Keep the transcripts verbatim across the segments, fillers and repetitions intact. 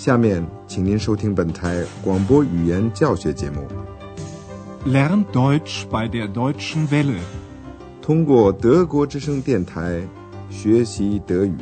下面，请您收听本台广播语言教学节目。 Lern Deutsch bei der Deutschen Welle。 通过德国之声电台学习德语。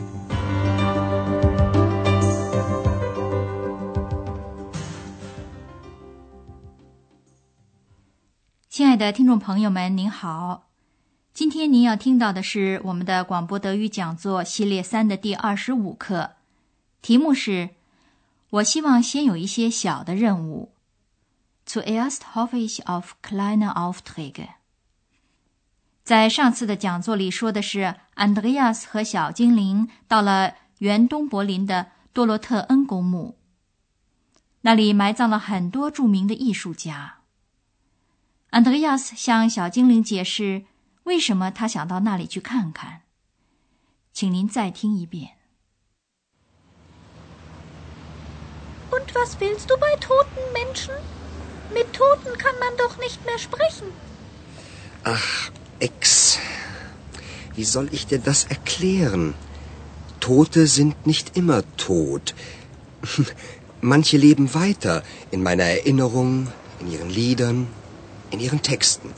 亲爱的听众朋友们，您好。今天您要听到的是我们的广播德语讲座系列三的第二十五课，题目是我希望先有一些小的任务。Zuerst hoffe ich auf kleine Aufträge。在上次的讲座里说的是安德烈亚斯和小精灵到了原东柏林的多洛特恩公墓，那里埋葬了很多著名的艺术家。安德烈亚斯向小精灵解释为什么他想到那里去看看。请您再听一遍。 Und was willst du bei toten Menschen? Mit Toten kann man doch nicht mehr sprechen. Ach, Ex, wie soll ich dir das erklären? Tote sind nicht immer tot. Manche leben weiter in meiner Erinnerung, in ihren Liedern, in ihren Texten.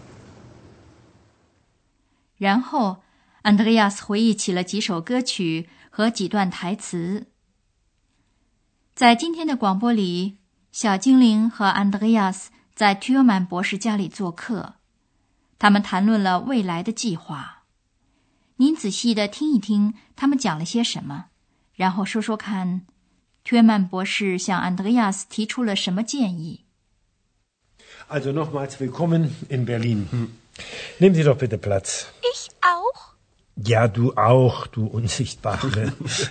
然后，安德烈亚斯回忆起了几首歌曲和几段台词。在今天的广播里，小精灵和安德烈亚斯在ทื尔曼博士家里做客，他们谈论了未来的计划。您仔细地听一听他们讲了些什么，然后说说看，ทื尔曼博士向安德烈亚斯提出了什么建议。 Also nochmals willkommen in Berlin. Nehmen Sie doch bitte Platz. Ich auch? Ja, du auch, du Unsichtbare.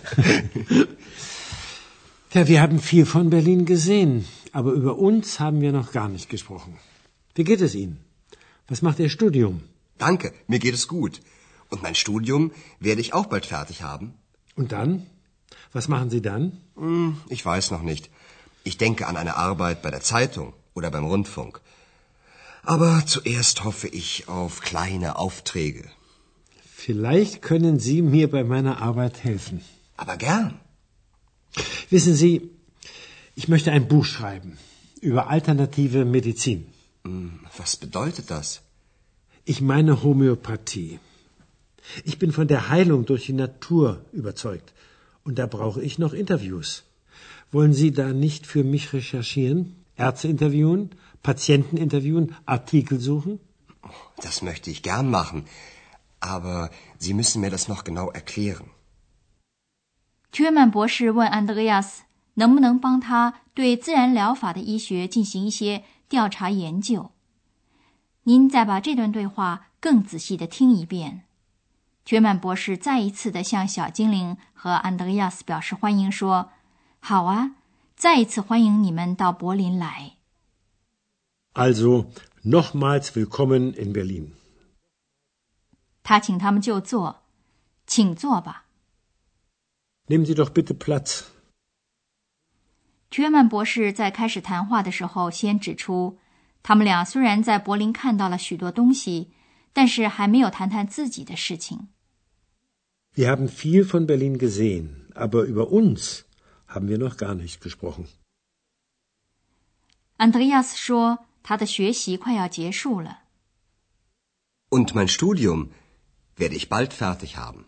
Ja, wir haben viel von Berlin gesehen, aber über uns haben wir noch gar nicht gesprochen. Wie geht es Ihnen? Was macht Ihr Studium? Danke, mir geht es gut. Und mein Studium werde ich auch bald fertig haben. Und dann? Was machen Sie dann? Hm, ich weiß noch nicht. Ich denke an eine Arbeit bei der Zeitung oder beim Rundfunk. Aber zuerst hoffe ich auf kleine Aufträge. Vielleicht können Sie mir bei meiner Arbeit helfen. Aber gern. Wissen Sie, ich möchte ein Buch schreiben über alternative Medizin. Was bedeutet das? Ich meine Homöopathie. Ich bin von der Heilung durch die Natur überzeugt. Und da brauche ich noch Interviews. Wollen Sie da nicht für mich recherchieren? Ärzte interviewen, Patienten interviewen, Artikel suchen? Das möchte ich gern machen. Aber Sie müssen mir das noch genau erklären. ทื尔曼博士问安德烈亚斯能不能帮他对自然疗法的医学进行一些调查研究。您再把这段对话更仔细地听一遍。ทื尔曼博士再一次地向小精灵和安德烈亚斯表示欢迎，说：好啊，再一次欢迎你们到柏林来。 Also, nochmals willkommen in Berlin. 他请他们就坐，请坐吧。 Nehmen Sie doch bitte Platz. ทื尔曼博士在开始谈话的时候先指出，他们俩虽然在柏林看到了许多东西，但是还没有谈谈自己的事情。 Wir haben viel von Berlin gesehen, aber über uns haben wir noch gar nicht gesprochen. 安德烈亚斯说，他的学习快要结束了。 Und mein Studium werde ich bald fertig haben.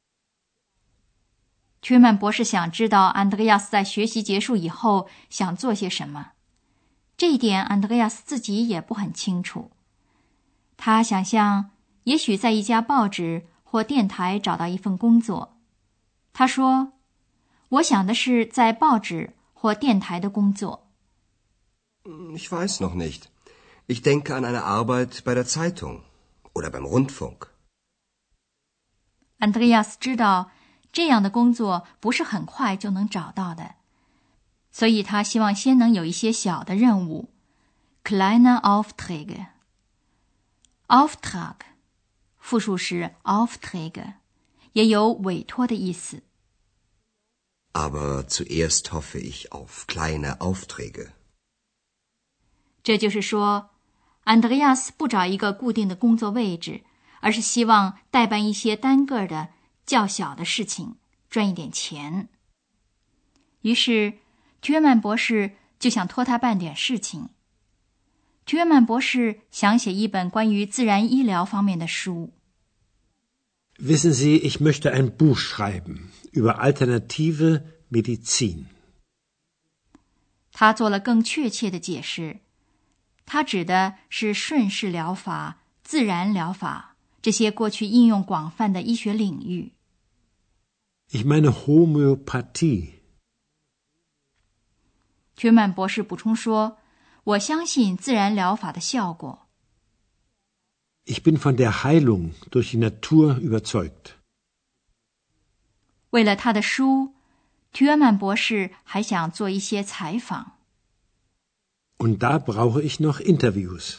ทื尔曼博士想知道安德烈亚斯在学习结束以后想做些什么，这一点安德烈亚斯自己也不很清楚。他想象也许在一家报纸或电台找到一份工作。他说，我想的是在报纸或电台的工作。 Ich weiß noch nicht. Ich denke an eine Arbeit bei der Zeitung oder beim Rundfunk. 安德烈亚斯知道这样的工作不是很快就能找到的，所以他希望先能有一些小的任务。Kleine Aufträge。 Auftrag 复数是 Aufträge， 也有委托的意思。 Aber zuerst hoffe ich auf kleine Aufträge。 这就是说，安德烈亚斯不找一个固定的工作位置，而是希望代办一些单个的较小的事情，赚一点钱。 于是屈曼博士就想托他办点事情。屈曼博士想写一本关于自然医疗方面的书。 Wissen Sie, ich möchte ein Buch schreiben über alternative Medizin. 他做了更确切的解释，他指的是顺势疗法、自然疗法这些过去应用广泛的医学领域。 Ich meine Homöopathie. 屈曼博士补充说，我相信自然疗法的效果。 Ich bin von der Heilung durch die Natur überzeugt. 为了他的书，屈曼博士还想做一些采访。 Und da brauche ich noch Interviews.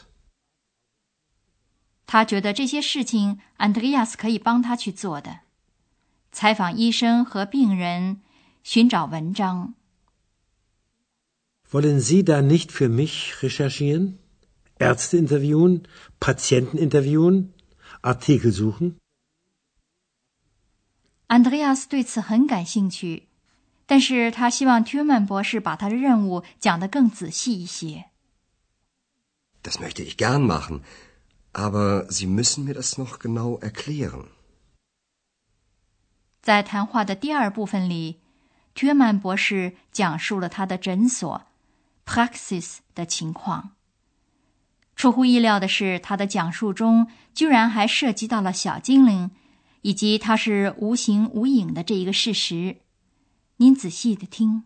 他觉得这些事情安德烈亚斯可以帮他去做的，采访医生和病人，寻找文章。 Wollen Sie da nicht für mich recherchieren? Ärzte interviewen, Patienten interviewen, Artikel suchen? 安德烈亚斯对此很感兴趣，但是他希望屈曼博士把他的任务讲得更仔细一些。 Das möchte ich gern machen, aber Sie müssen mir das noch genau erklären. 在谈话的第二部分里，屈曼博士讲述了他的诊所 Praxis 的情况。出乎意料的是，他的讲述中居然还涉及到了小精灵，以及它是无形无影的这一个事实。您仔细地听。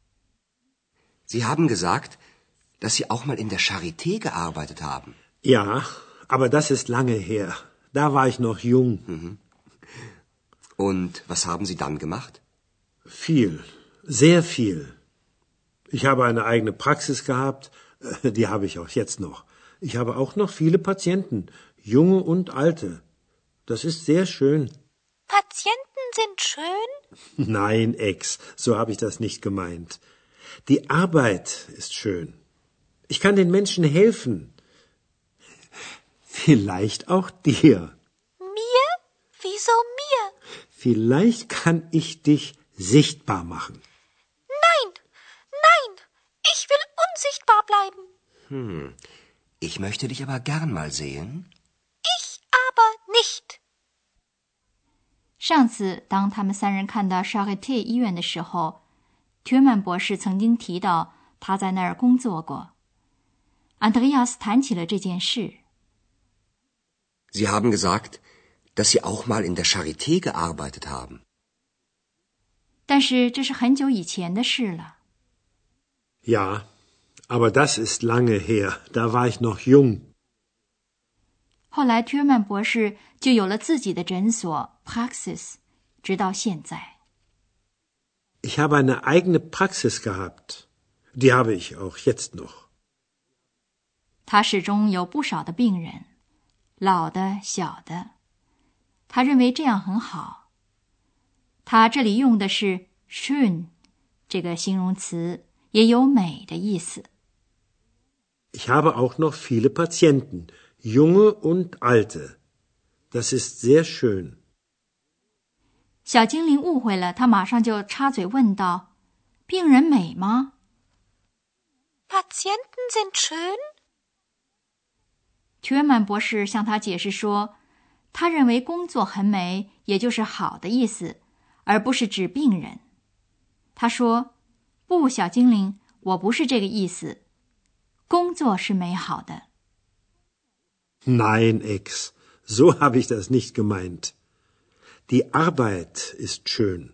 Sie haben gesagt, dass Sie auch mal in der Charité gearbeitet haben. Ja, aber das ist lange her. Da war ich noch jung. Mhm. Und was haben Sie dann gemacht? Viel, sehr viel. Ich habe eine eigene Praxis gehabt, die habe ich auch jetzt noch. Ich habe auch noch viele Patienten, junge und alte. Das ist sehr schön. Patienten sind schön? Nein, Ex, so habe ich das nicht gemeint. Die Arbeit ist schön. Ich kann den Menschen helfen. Vielleicht auch dir. Mir? Wieso mir? Vielleicht kann ich dich sichtbar machen. Nein, nein, ich will unsichtbar bleiben. Hm, ich möchte dich aber gern mal sehen. Ich aber nicht. 上次当他们三人看到 Charité 医院的时候，屈曼博士曾经提到他在那儿工作过。安德烈亚斯谈起了这件事。 Sie haben gesagt, dass Sie auch mal in der Charité gearbeitet haben. 但是这是很久以前的事了。 Ja, aber das ist lange her. Da war ich noch jung. 后来屈曼博士就有了自己的诊所 Praxis， 直到现在。 Ich habe eine eigene Praxis gehabt. Die habe ich auch jetzt noch. 他始终有不少的病人，老的、小的。他认为这样很好。他这里用的是 schön 这个形容词，也有美的意思。 Ich habe auch noch viele Patienten, junge und alte. Das ist sehr schön. 小精灵误会了，他马上就插嘴问道：“病人美吗？” Patienten sind schön? 屈曼博士向他解释说，他认为工作很美，也就是好的意思，而不是指病人。他说：“不，小精灵，我不是这个意思。工作是美好的。” Nein, Ex, so habe ich das nicht gemeint. Die Arbeit ist schön.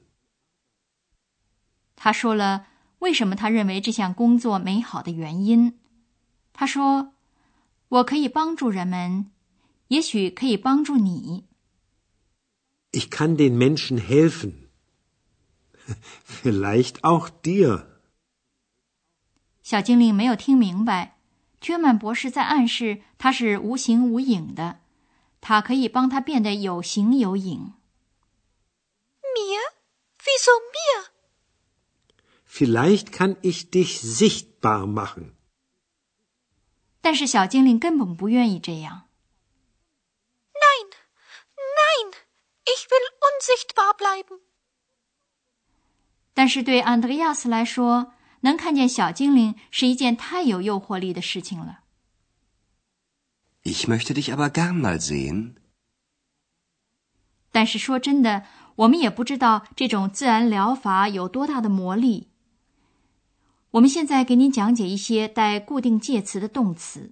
他说了为什么他认为这项工作美好的原因。他说：“我可以帮助人们，也许可以帮助你。” Ich kann den Menschen helfen. Vielleicht auch dir. 小精灵没有听明白，屈曼博士在暗示他是无形无影的，他可以帮他变得有形有影。 Mir? Wieso mir? Vielleicht kann ich dich sichtbar machen. 但是小精灵根本不愿意这样。 Nein, nein, ich will unsichtbar bleiben. 但是对安德烈亚斯来说，能看见小精灵是一件太有诱惑力的事情了。 Ich möchte dich aber gern mal sehen. 但是说真的，我们也不知道这种自然疗法有多大的魔力。我们现在给您讲解一些带固定介词的动词。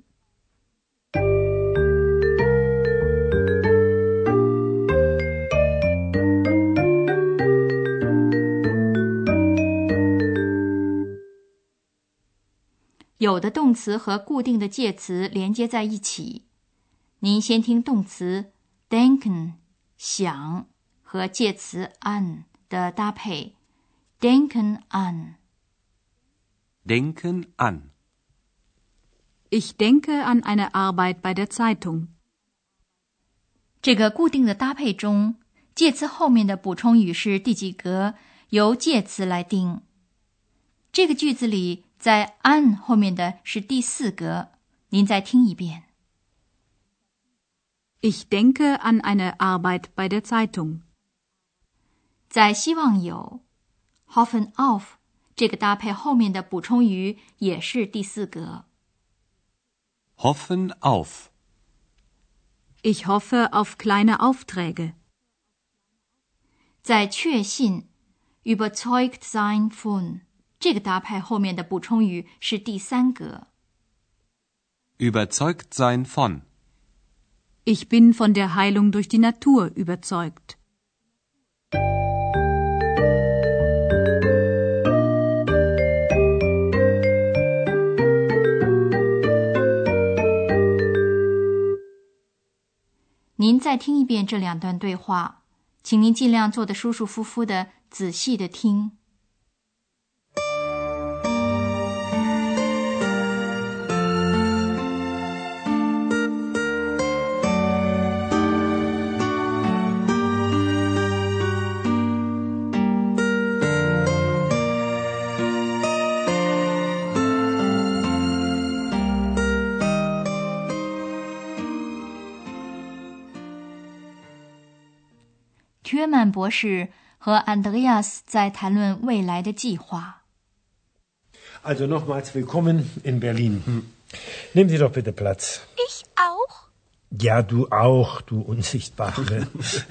有的动词和固定的介词连接在一起。您先听动词 denken 想和介词 an 的搭配 denken an。 Denken an. Ich denke an eine Arbeit bei der Zeitung. 这个固定的搭配中，介词后面的补充语是第几格，由介词来定。这个句子里在 an 后面的是第四格，您再听一遍。 Ich denke an eine Arbeit bei der Zeitung. 在希望有 hoffen auf 这个搭配后面的补充语也是第四格。 Hoffen auf. Ich hoffe auf kleine Aufträge. 在确信 überzeugt sein von 这个搭配后面的补充语是第三格。 Überzeugt sein von. Ich bin von der Heilung durch die Natur überzeugt. 您再听一遍这两段对话，请您尽量坐得舒舒服服的，仔细的听。约曼博士和安德烈亚斯在谈论未来的计划。 Also nochmals willkommen in Berlin. Nehmen Sie doch bitte Platz. Ich auch? Ja, du auch, du Unsichtbare.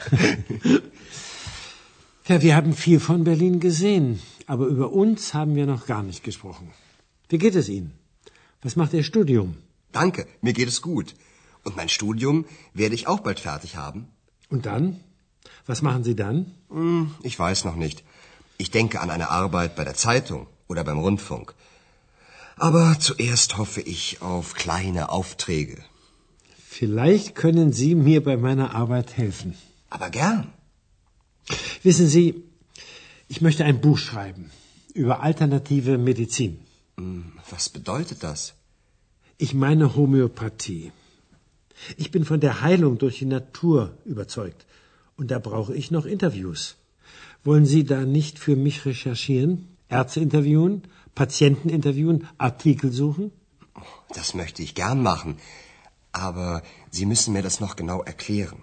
Ja, wir haben viel von Berlin gesehen, aber über uns haben wir noch gar nicht gesprochen. Wie geht es Ihnen? Was macht Ihr Studium? Danke, mir geht es gut. Und mein Studium werde ich auch bald fertig haben. Und dann? Was machen Sie dann? Hm, ich weiß noch nicht. Ich denke an eine Arbeit bei der Zeitung oder beim Rundfunk. Aber zuerst hoffe ich auf kleine Aufträge. Vielleicht können Sie mir bei meiner Arbeit helfen. Aber gern. Wissen Sie, ich möchte ein Buch schreiben über alternative Medizin. Was bedeutet das? Ich meine Homöopathie. Ich bin von der Heilung durch die Natur überzeugt. Und da brauche ich noch Interviews. Wollen Sie da nicht für mich recherchieren? Ärzte interviewen, Patienten interviewen, Artikel suchen? Das möchte ich gern machen. Aber Sie müssen mir das noch genau erklären.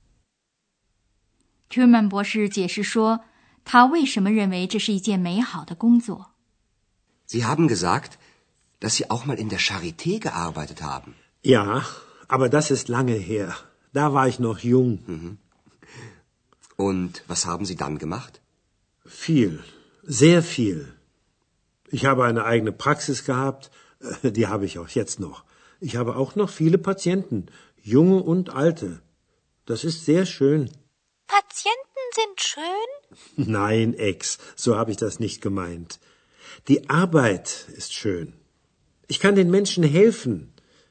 约曼博士解释说，他为什么认为这是一件美好的工作。 Sie haben gesagt, dass Sie auch mal in der Charité gearbeitet haben. Ja, aber das ist lange her. Da war ich noch jung. Mhm. Und was haben Sie dann gemacht? Viel, sehr viel. Ich habe eine eigene Praxis gehabt, die habe ich auch jetzt noch. Ich habe auch noch viele Patienten, junge und alte. Das ist sehr schön. Patienten sind schön? Nein, Ex, so habe ich das nicht gemeint. Die Arbeit ist schön. Ich kann den Menschen helfen.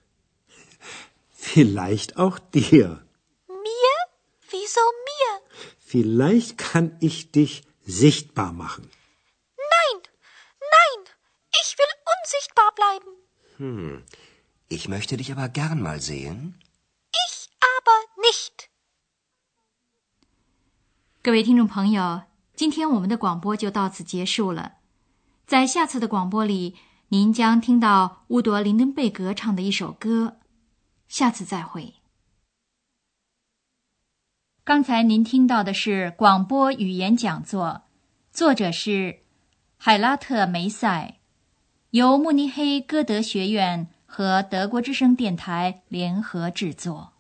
Vielleicht auch dir. Mir? Wieso mir? Vielleicht kann ich dich sichtbar machen. Nein, nein, ich will unsichtbar bleiben. Hm, ich möchte dich aber gern mal sehen. Ich aber nicht. 各位听众朋友，今天我们的广播就到此结束了。在下次的广播里，您将听到乌朵·林登贝格唱的一首歌。下次再会。刚才您听到的是广播语言讲座，作者是海拉特梅塞，由慕尼黑歌德学院和德国之声电台联合制作。